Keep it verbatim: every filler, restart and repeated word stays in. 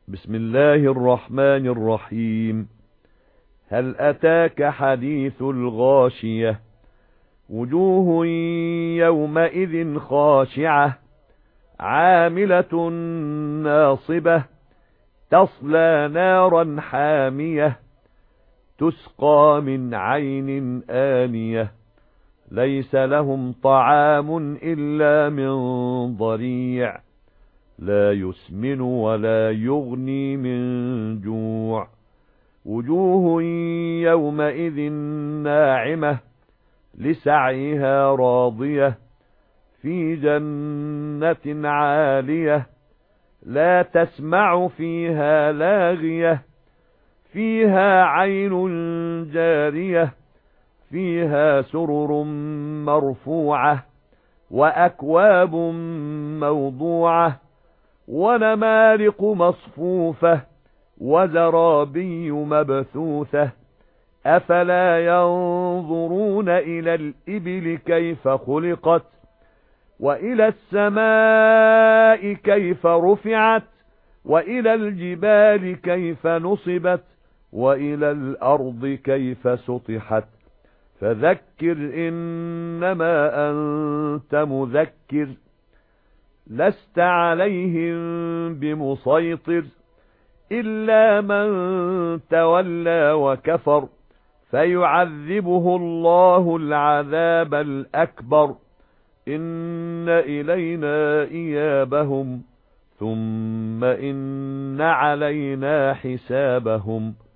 بسم الله الرحمن الرحيم. هل أتاك حديث الغاشية؟ وجوه يومئذ خاشعة عاملة ناصبة تصلى نارا حامية تسقى من عين آنية ليس لهم طعام إلا من ضريع لا يسمن ولا يغني من جوع. وجوه يومئذ ناعمة لسعيها راضية في جنة عالية لا تسمع فيها لاغية فيها عين جارية فيها سرر مرفوعة وأكواب موضوعة ونمارق مصفوفة وزرابي مبثوثة أفلا ينظرون إلى الإبل كيف خلقت وإلى السماء كيف رفعت وإلى الجبال كيف نصبت وإلى الأرض كيف سطحت فذكر إنما أنت مذكر لست عليهم بمسيطر إلا من تولى وكفر فيعذبه الله العذاب الأكبر إن إلينا إيابهم ثم إن علينا حسابهم.